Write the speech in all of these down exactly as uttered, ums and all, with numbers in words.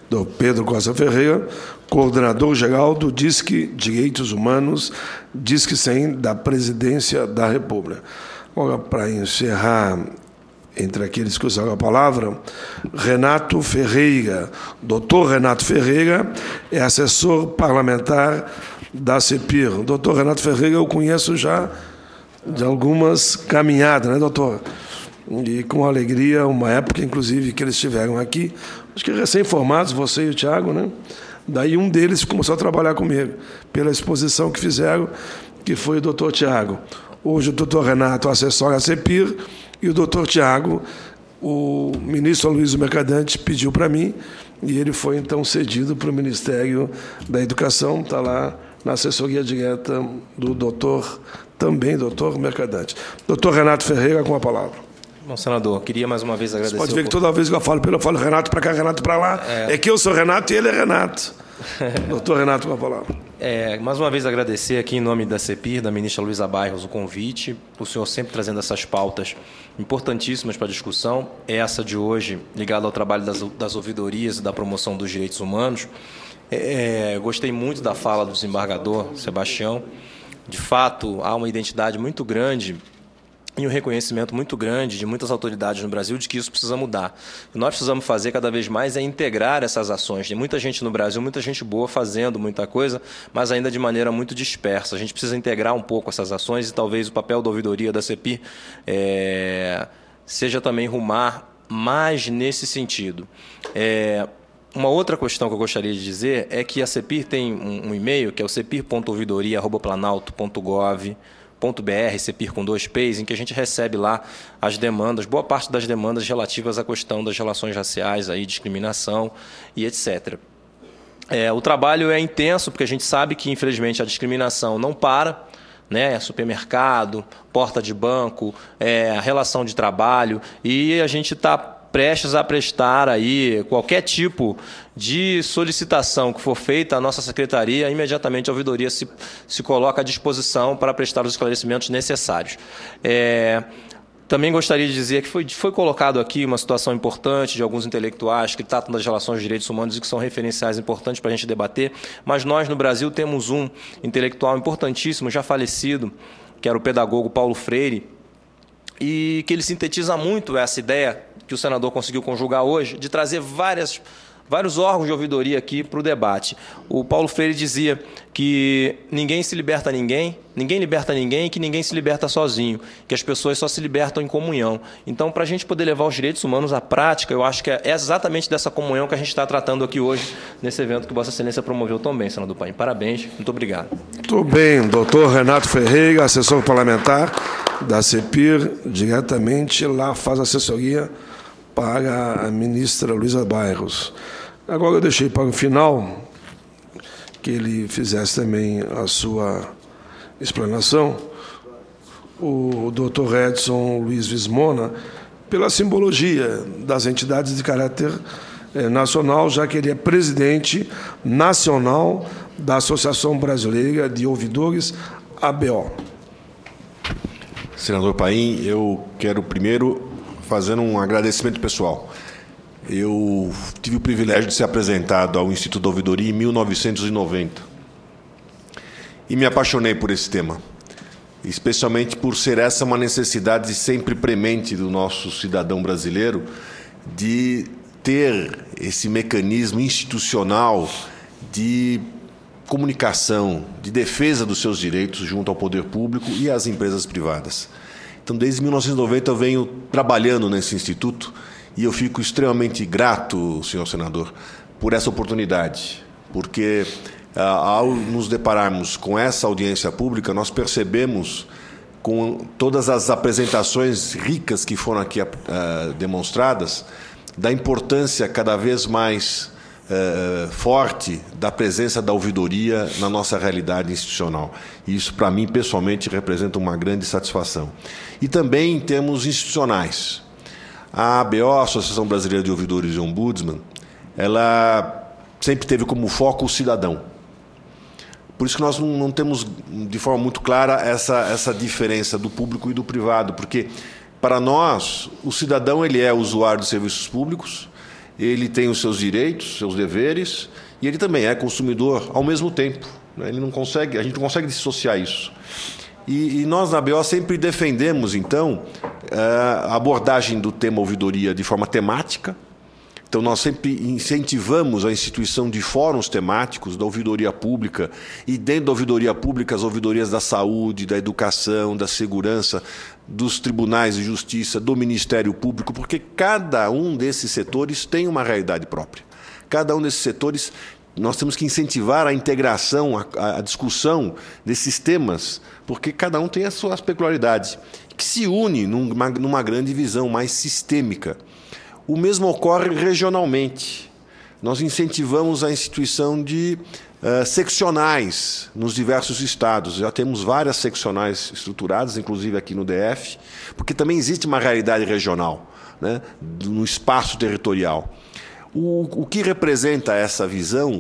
do Pedro Costa Ferreira, coordenador-geral do Disque Direitos Humanos, Disque cem da Presidência da República. Agora, para encerrar, entre aqueles que usaram a palavra, Renato Ferreira. doutor Renato Ferreira é assessor parlamentar da CEPIR. O doutor Renato Ferreira eu conheço já de algumas caminhadas, né, doutor? E com alegria, uma época, inclusive, que eles estiveram aqui, acho que recém-formados, você e o Tiago, né? Daí um deles começou a trabalhar comigo, pela exposição que fizeram, que foi o doutor Tiago. Hoje o doutor Renato assessora a CEPIR e o doutor Tiago, o ministro Aloysio Mercadante, pediu para mim e ele foi, então, cedido para o Ministério da Educação, está lá na assessoria direta do doutor, também doutor Mercadante. Doutor Renato Ferreira, com a palavra. Bom, senador, queria mais uma vez agradecer... Você pode ver que toda vez que eu falo pelo eu falo Renato para cá, Renato para lá. É... é que eu sou Renato e ele é Renato. Doutor Renato, com a palavra. É, mais uma vez agradecer aqui em nome da CEPIR, da ministra Luísa Bairros, o convite. O senhor sempre trazendo essas pautas importantíssimas para a discussão. Essa de hoje, ligada ao trabalho das, das ouvidorias e da promoção dos direitos humanos. É, eu gostei muito da fala do desembargador Sebastião. De fato, há uma identidade muito grande e um reconhecimento muito grande de muitas autoridades no Brasil de que isso precisa mudar. O que nós precisamos fazer cada vez mais é integrar essas ações. Tem muita gente no Brasil, muita gente boa fazendo muita coisa, mas ainda de maneira muito dispersa. A gente precisa integrar um pouco essas ações e talvez o papel da ouvidoria da CEPIR é, seja também rumar mais nesse sentido. É, Uma outra questão que eu gostaria de dizer é que a CEPIR tem um, um e-mail, que é o cepir ponto ouvidoria arroba planalto ponto gov ponto br, CEPIR com dois P's, em que a gente recebe lá as demandas, boa parte das demandas relativas à questão das relações raciais, aí, discriminação e etcétera. É, o trabalho é intenso, porque a gente sabe que, infelizmente, a discriminação não para, né? Supermercado, porta de banco, é, relação de trabalho, e a gente está prestes a prestar aí qualquer tipo de solicitação que for feita, a nossa secretaria, imediatamente a ouvidoria se, se coloca à disposição para prestar os esclarecimentos necessários. É, também gostaria de dizer que foi, foi colocado aqui uma situação importante de alguns intelectuais que tratam das relações de direitos humanos e que são referenciais importantes para a gente debater, mas nós no Brasil temos um intelectual importantíssimo, já falecido, que era o pedagogo Paulo Freire, e que ele sintetiza muito essa ideia que o senador conseguiu conjugar hoje, de trazer várias, vários órgãos de ouvidoria aqui para o debate. O Paulo Freire dizia que ninguém se liberta a ninguém, ninguém liberta ninguém e que ninguém se liberta sozinho, que as pessoas só se libertam em comunhão. Então, para a gente poder levar os direitos humanos à prática, eu acho que é exatamente dessa comunhão que a gente está tratando aqui hoje, nesse evento que Vossa Excelência promoveu tão bem, senador Paim. Parabéns, muito obrigado. Muito bem, doutor Renato Ferreira, assessor parlamentar da CEPIR, diretamente lá faz assessoria para a ministra Luísa Bairros. Agora eu deixei para o final que ele fizesse também a sua explanação, o doutor Edson Luiz Vismona, pela simbologia das entidades de caráter eh, nacional, já que ele é presidente nacional da Associação Brasileira de Ouvidores, A B O. Senador Paim, eu quero primeiro fazer um agradecimento pessoal. Eu tive o privilégio de ser apresentado ao Instituto da Ouvidoria em mil novecentos e noventa e me apaixonei por esse tema, especialmente por ser essa uma necessidade sempre premente do nosso cidadão brasileiro de ter esse mecanismo institucional de comunicação, de defesa dos seus direitos junto ao poder público e às empresas privadas. Então, desde mil novecentos e noventa, eu venho trabalhando nesse instituto e eu fico extremamente grato, senhor senador, por essa oportunidade, porque, ao nos depararmos com essa audiência pública, nós percebemos, com todas as apresentações ricas que foram aqui uh, demonstradas, da importância cada vez mais Uh, forte da presença da ouvidoria na nossa realidade institucional. E isso, para mim, pessoalmente, representa uma grande satisfação. E também em termos institucionais. A A B O, a Associação Brasileira de Ouvidores e Ombudsman, ela sempre teve como foco o cidadão. Por isso que nós não, não temos, de forma muito clara, essa, essa diferença do público e do privado, porque, para nós, o cidadão ele é usuário de serviços públicos, ele tem os seus direitos, seus deveres, e ele também é consumidor ao mesmo tempo. Né? Ele não consegue, a gente não consegue dissociar isso. E, e nós, na A B O, sempre defendemos, então, a abordagem do tema ouvidoria de forma temática. Então, nós sempre incentivamos a instituição de fóruns temáticos da ouvidoria pública e, dentro da ouvidoria pública, as ouvidorias da saúde, da educação, da segurança, dos tribunais de justiça, do Ministério Público, porque cada um desses setores tem uma realidade própria. Cada um desses setores, nós temos que incentivar a integração, a, a discussão desses temas, porque cada um tem as suas peculiaridades, que se une numa, numa grande visão mais sistêmica. O mesmo ocorre regionalmente. Nós incentivamos a instituição de uh, seccionais nos diversos estados. Já temos várias seccionais estruturadas, inclusive aqui no D F, porque também existe uma realidade regional, né, no espaço territorial. O, o que representa essa visão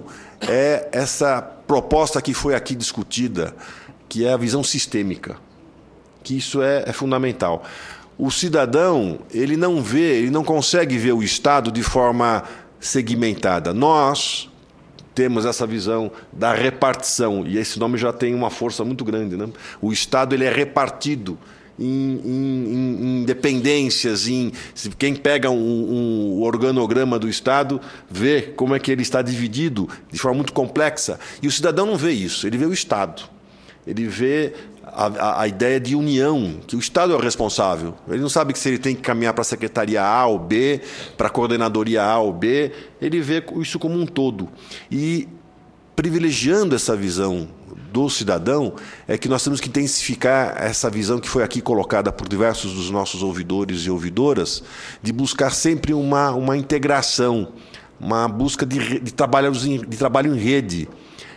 é essa proposta que foi aqui discutida, que é a visão sistêmica, que isso é, é fundamental. O cidadão, ele não vê, ele não consegue ver o Estado de forma segmentada. Nós temos essa visão da repartição, e esse nome já tem uma força muito grande, né? O Estado, ele é repartido em, em, em dependências, em, quem pega um, um organograma do Estado vê como é que ele está dividido de forma muito complexa. E o cidadão não vê isso, ele vê o Estado. Ele vê a, a, a ideia de união, que o Estado é o responsável. Ele não sabe que se ele tem que caminhar para a secretaria A ou B, para a coordenadoria A ou B, ele vê isso como um todo. E, privilegiando essa visão do cidadão, é que nós temos que intensificar essa visão que foi aqui colocada por diversos dos nossos ouvidores e ouvidoras, de buscar sempre uma, uma integração, uma busca de, de, trabalho, de trabalho em rede,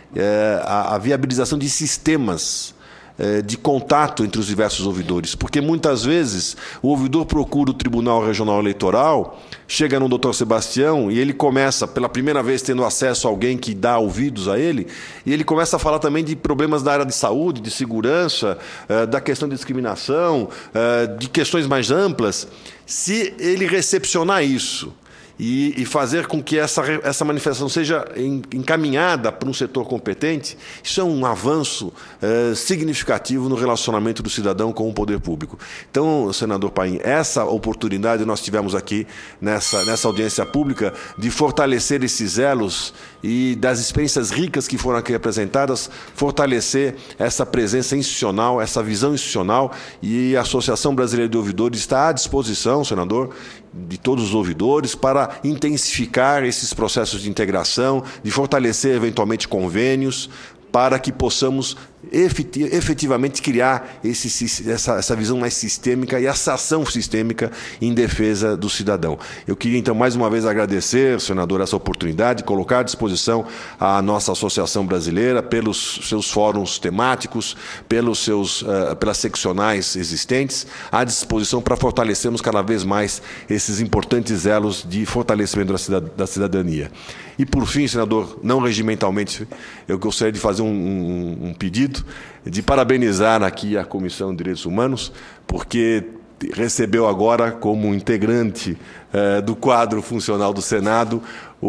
é, a, a viabilização de sistemas é, de contato entre os diversos ouvidores. Porque, muitas vezes, o ouvidor procura o Tribunal Regional Eleitoral, chega no doutor Sebastião e ele começa, pela primeira vez, tendo acesso a alguém que dá ouvidos a ele, e ele começa a falar também de problemas da área de saúde, de segurança, é, da questão de discriminação, é, de questões mais amplas. Se ele recepcionar isso E, e fazer com que essa, essa manifestação seja encaminhada para um setor competente, isso é um avanço é, significativo no relacionamento do cidadão com o poder público. Então, senador Paim, essa oportunidade nós tivemos aqui nessa, nessa audiência pública de fortalecer esses elos e das experiências ricas que foram aqui apresentadas, fortalecer essa presença institucional, essa visão institucional, e a Associação Brasileira de Ouvidores está à disposição, senador, de todos os ouvidores, para intensificar esses processos de integração, de fortalecer eventualmente convênios, para que possamos efetivamente criar esse, essa, essa visão mais sistêmica e essa ação sistêmica em defesa do cidadão. Eu queria, então, mais uma vez agradecer, senador, essa oportunidade, colocar à disposição a nossa Associação Brasileira pelos seus fóruns temáticos, pelos seus, uh, pelas seccionais existentes, à disposição para fortalecermos cada vez mais esses importantes elos de fortalecimento da cidadania. E, por fim, senador, não regimentalmente, eu gostaria de fazer um, um, um pedido de parabenizar aqui a Comissão de Direitos Humanos, porque recebeu agora, como integrante eh, do quadro funcional do Senado,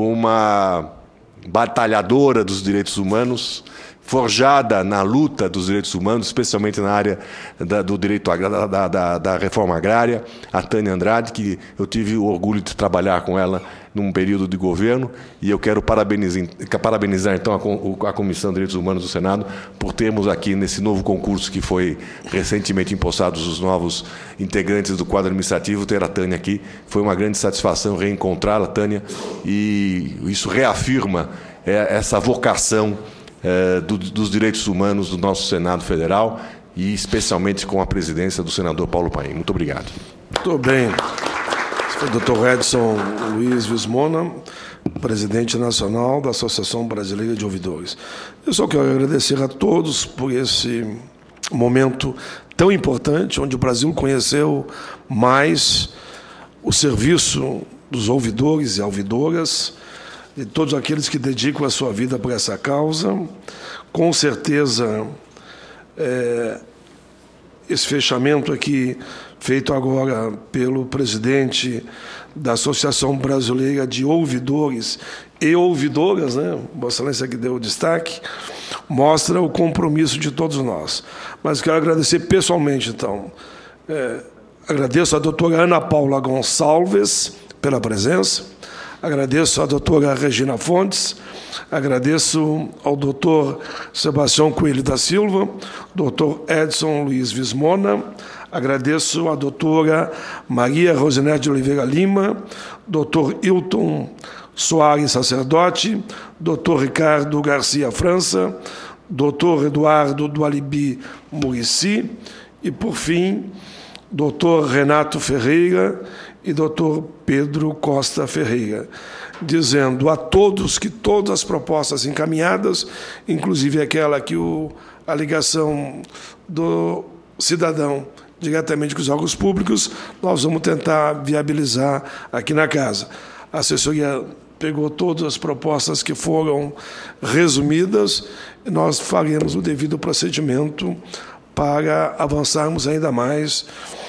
uma batalhadora dos direitos humanos, forjada na luta dos direitos humanos, especialmente na área da, do direito da, da, da, da reforma agrária, a Tânia Andrade, que eu tive o orgulho de trabalhar com ela num período de governo, e eu quero parabenizar, parabenizar então, a, a Comissão de Direitos Humanos do Senado por termos aqui, nesse novo concurso que foi recentemente impostados os novos integrantes do quadro administrativo, ter a Tânia aqui. Foi uma grande satisfação reencontrá-la, Tânia, e isso reafirma é, essa vocação é, do, dos direitos humanos do nosso Senado Federal, e especialmente com a presidência do senador Paulo Paim. Muito obrigado. Muito bem. doutor Edson Luiz Vismona, presidente nacional da Associação Brasileira de Ouvidores. Eu só quero agradecer a todos por esse momento tão importante, onde o Brasil conheceu mais o serviço dos ouvidores e ouvidoras, de todos aqueles que dedicam a sua vida por essa causa. Com certeza, é, esse fechamento aqui feito agora pelo presidente da Associação Brasileira de Ouvidores e Ouvidoras, né? Vossa Excelência que deu o destaque, mostra o compromisso de todos nós. Mas quero agradecer pessoalmente, então. É, agradeço a doutora Ana Paula Gonçalves pela presença, agradeço a doutora Regina Fontes, agradeço ao doutor Sebastião Coelho da Silva, doutor Edson Luiz Vismona, agradeço à doutora Maria Rosinete de Oliveira Lima, doutor Hilton Soares Sacerdote, doutor Ricardo Garcia França, doutor Eduardo Dualibi Murici e, por fim, doutor Renato Ferreira e doutor Pedro Costa Ferreira, dizendo a todos que todas as propostas encaminhadas, inclusive aquela que o, a ligação do cidadão diretamente com os órgãos públicos, nós vamos tentar viabilizar aqui na casa. A assessoria pegou todas as propostas que foram resumidas e nós faremos o devido procedimento para avançarmos ainda mais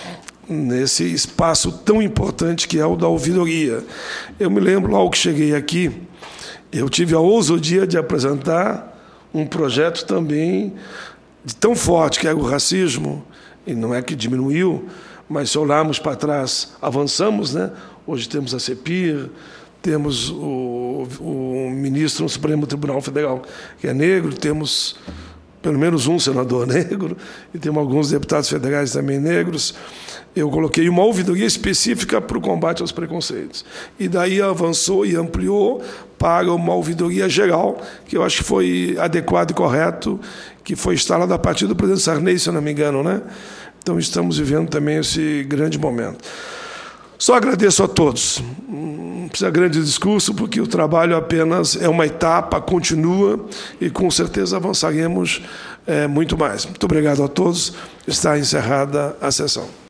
nesse espaço tão importante que é o da ouvidoria. Eu me lembro, logo que cheguei aqui, eu tive a ousadia de apresentar um projeto também de tão forte que era o racismo, e não é que diminuiu, mas se olharmos para trás, avançamos, né? Hoje temos a CEPIR, temos o, o ministro no Supremo Tribunal Federal, que é negro, temos pelo menos um senador negro, e temos alguns deputados federais também negros. Eu coloquei uma ouvidoria específica para o combate aos preconceitos. E daí avançou e ampliou para uma ouvidoria geral, que eu acho que foi adequado e correto, que foi instalada a partir do presidente Sarney, se eu não me engano, né? Então, estamos vivendo também esse grande momento. Só agradeço a todos. Não precisa de grande discurso, porque o trabalho apenas é uma etapa, continua, e com certeza avançaremos é, muito mais. Muito obrigado a todos. Está encerrada a sessão.